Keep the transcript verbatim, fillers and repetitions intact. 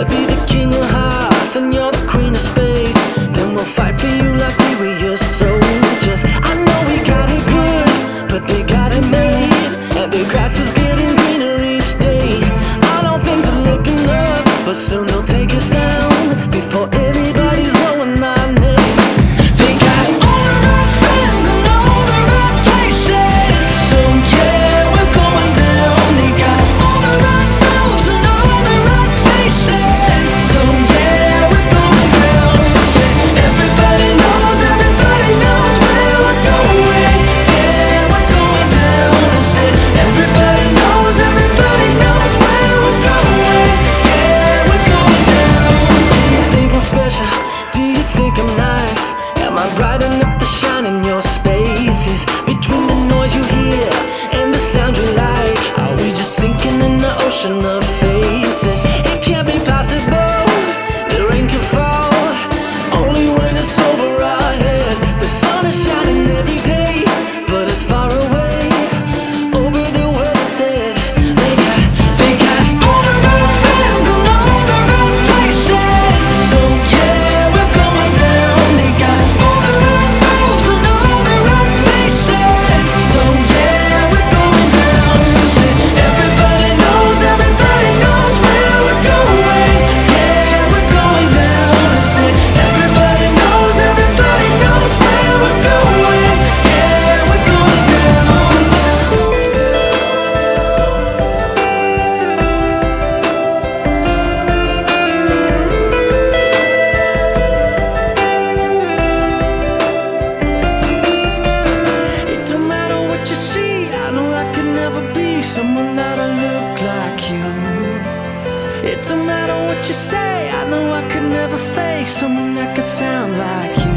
I'll be the king of hearts and you're the queen of space. Then we'll fight for you like we were your soldiers. I know we got it good, but they got it made, and the grass is getting greener each day. I know things are looking up, but soon they'll take us down before anybody's knowing our name. They got all the right friends and all the right places, so yeah, we're going down. They got all the right moves and all the right faces, so yeah, we're going down. Say, everybody knows, everybody knows where we're going. Yeah, we're going down. Say, everybody knows, everybody knows where we're going. Yeah, we're going down. Do you think I'm special? Do you think I'm nice? Am I bright enough to shine in your spaces? Between the noise you hear and the sound you like, are we just sinking in the ocean of faces? It can't be possible, the rain can fall only when it's over our heads. The sun is shining every day, but it's far away over the world instead. They got, they got all the right friends and all the right places, so yeah, we're going down. They got all the right moves and all the right faces, so yeah, we're going down. Say, everybody knows, everybody knows where we're going. Yeah, we're going down. Say, everybody knows, everybody knows where we're going. Yeah, we're going down. It don't matter what you see, I know I could never be someone that'll look like you. It don't matter what you say, I know I could never face someone that could sound like you.